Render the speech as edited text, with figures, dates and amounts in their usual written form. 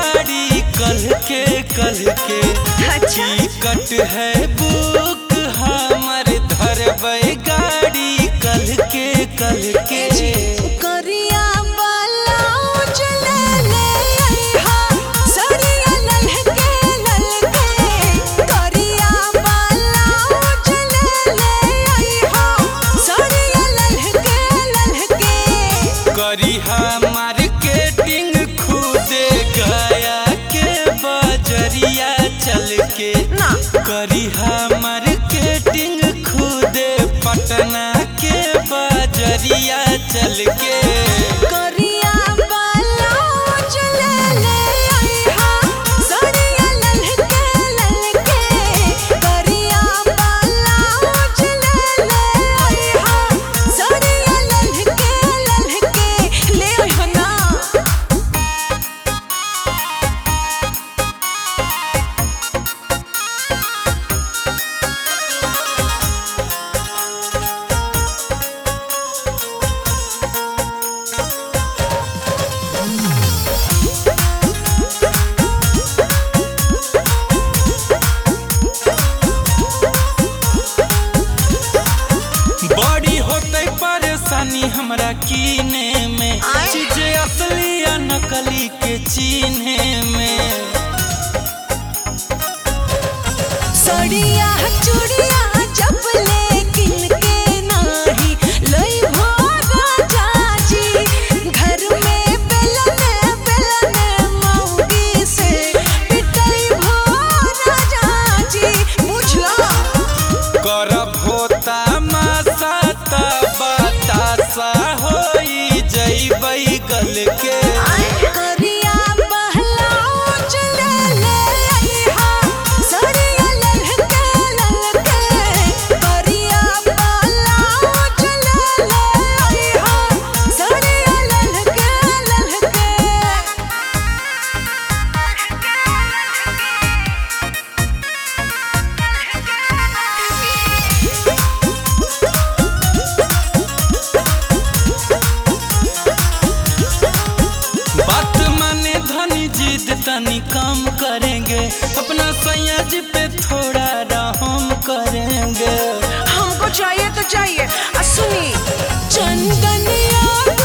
गाड़ी कल के टिकट है बुक हमर धरबै गाड़ी कल के करिया ब्लाउज ले ले आइहा सड़िया ललके करिया ब्लाउज ले ले आइहा सड़िया ललके करिहा मार्केटिंग खुदे गया के बजरिया चल के ना करिहा मार्केटिंग खुदे पटना के बजरिया चल के करिया ब्लाउज ले ले आइहा सड़िया ललके करिया ब्लाउज ले ले आइहा सड़िया ललके ले आइहा ना बड़ी होते परेशानी हमरा कीने में चीज असली या नकली के चीने में सड़िया चूड़िया जब लेकिन के नाही लई भोरा जाजी घर में बेलन मौगी से पिटई भोरा जाजी बुझला करब होता मासा बतासा होई जइबै गल के करिया ब्लाउज ले ले आइहा सड़िया ललके करिया ब्लाउज ले ले आइहा सड़िया ललके बात माने धनी जिद तनी कम करेंगे अपना सयाजी पे थोड़ा रहम करेंगे हमको चाहिए तो चाहिए सुनी चंदनिया